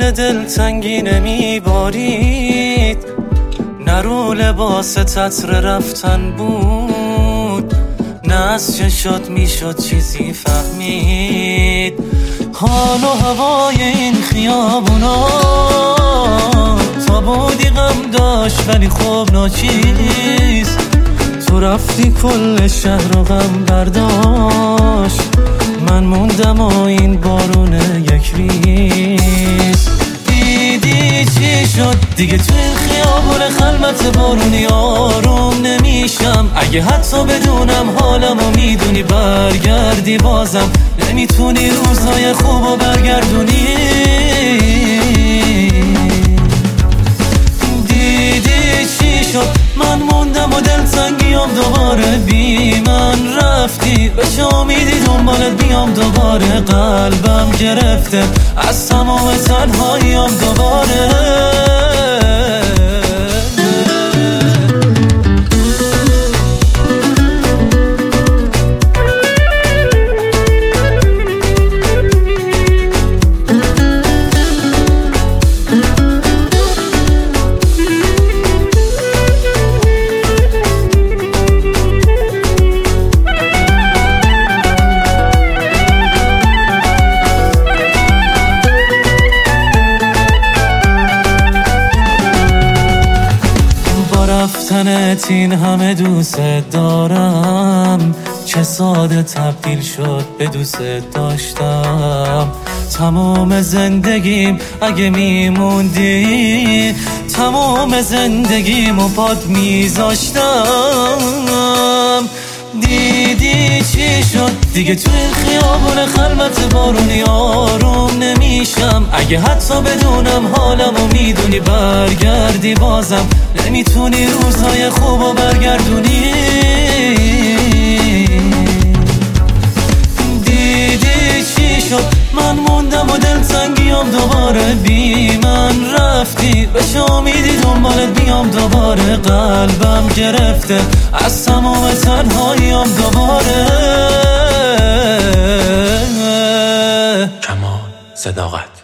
دلتنگی نمیبارید، نه رو لباس تتر رفتن بود، نه از چشات میشد چیزی فهمید. حال و هوای این خیابونا تا بودی غم داشت ولی خوب ناچیست. تو رفتی کل شهر رو غم برداشت، من موندم و این بارون یک ریز. دیدی چی شد دیگه تو این خیابون خلوت بارونی آروم نمیشم. اگه حتی بدونم حالمو میدونی برگردی بازم نمیتونی روزهای خوبو برگردونی. دیدی چی شد من موندم و دلتنگیام دوباره بی من رفتی. بشه امیدی دنبالت بیام دوباره، قلبم گرفته از تمام تنهاییام دوباره. رفتنت این همه دوست دارم، چه ساده تبدیل شد به دوست داشتم. تمام زندگیم اگه میموندی، تمام زندگیمو پات میذاشتم. دیدی چی شد دیگه تو این خیابون خلوت بارونی آروم نمیشم. اگه حتی بدونم حالمو میدونی برگردی بازم نمیتونی روزهای خوبو برگردونی. دیدی چی شد من موندم و دلتنگیام دوباره بی من رفتی. بشه امیدی دنبالت بیام دوباره، قلبم گرفته از تمام تنهاییام دوباره. کمان صداقت